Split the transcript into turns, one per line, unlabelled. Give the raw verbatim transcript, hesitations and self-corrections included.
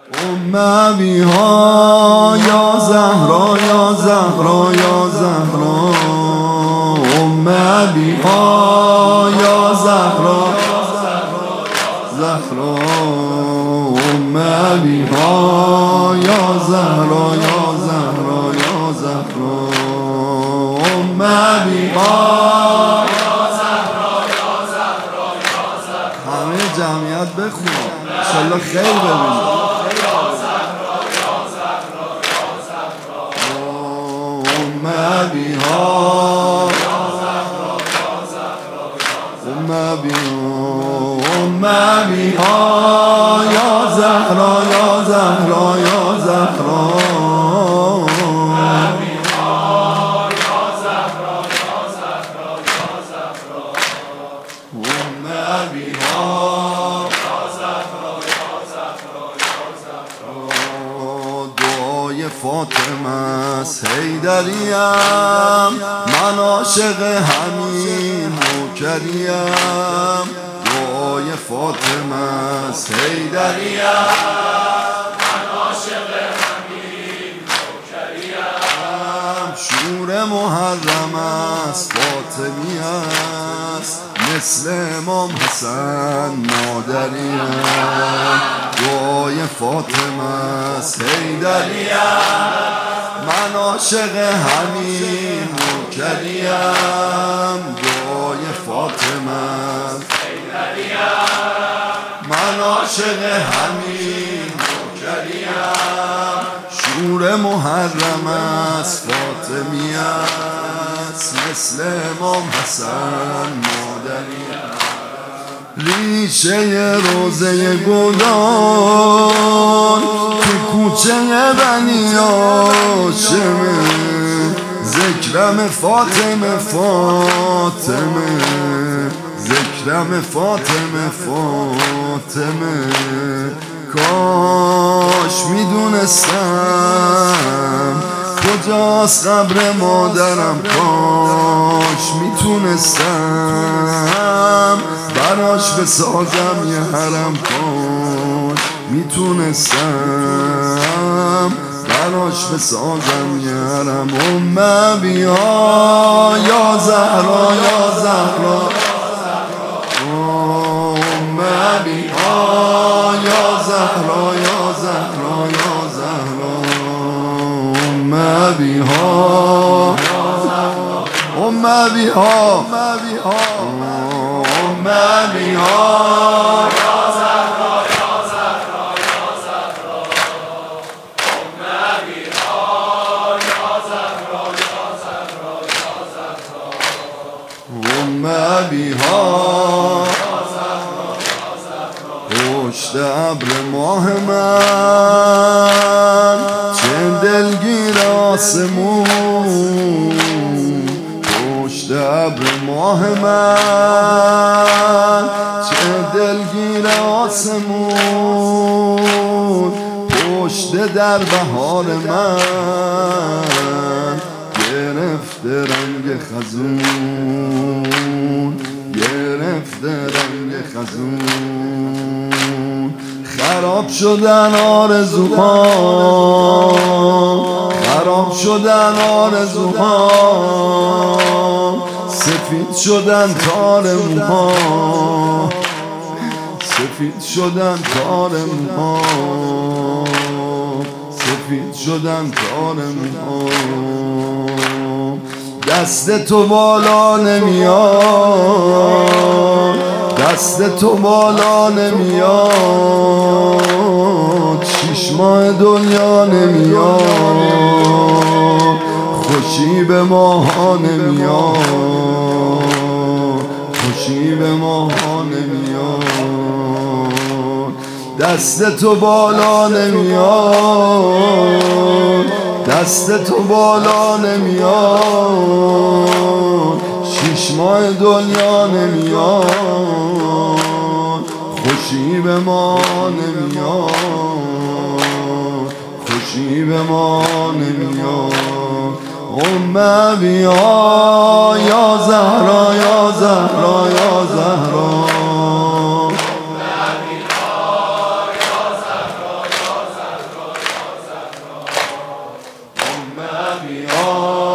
اموی ها یا زهرا یا زهرا یا زهرا اموی ها یا زهرا زهرا اموی ها یا زهرا یا زهرا یا زهرا اموی ها یا زهرا یا زهرا یا زهرا. همه جمعیت بخونم انشالله خیر ببینید. اموی ها اموی اموی ها یا زهرا یا زهرا یا زهرا اموی ها یا زهرا یا زهرا یا زهرا اموی ها یا زهرا یا زهرا یا زهرا. دعای فاطمه است حیدریم، من عاشق همین نوکریم. دعای فاطمه است حیدریم، من عاشق همین نوکریم. شور محرم است فاطمی است، مثل امام حسن مادریم. دعای فاطمه است حیدریم، من عاشق همین نوکریم. دعای فاطمه است حیدریم، من عاشق همین نوکریم. شور محرم است فاطمی است، مثل امام حسن مادریم. ریشه روزه گلان تو کوچه بنی هاشمه، ذکرم فاطمه فاطمه ذکرم فاطمه فاطمه. کاش میدونستم کجاست قبر مادرم، کاش میتونستم براش بسازم یه حرم، کاش میتونستم براش بسازم یه حرم. اموی ها یا زهرا یا زهرا اموی ها یا زهرا یا زهرا یا زهرا اموی ها اموی ها اموی ها اموی ها یا زهرا یا زهرا یا زهرا اموی ها یا زهرا یا زهرا یا زهرا اموی ها پشت ابر ماه من چه دلگیر آسمون، پشت ابر ماه من چه دلگیر آسمون. پشت در بهار من گرفته رنگ خزون، گرفته رنگ خزون. خراب شدن آرزوها، خراب شدن آرزوها، سفید شدن تار موها، سفید شدن تار موها، سفید شدن تار موها. دست تو بالا نمیاد، دست تو بالا نمیاد، شیش ماه دنیا نمیاد، خوشی به ماها نمیاد، خوشی به ماها نمیاد. دست تو بالا نمیاد، دست تو بالا نمیاد، شیش ماه دنیا نمیاد، خوشی به ما نمیاد، خوشی به ما نمیاد. اموی ها یا زهرا یا زهرا یا زهرا ابی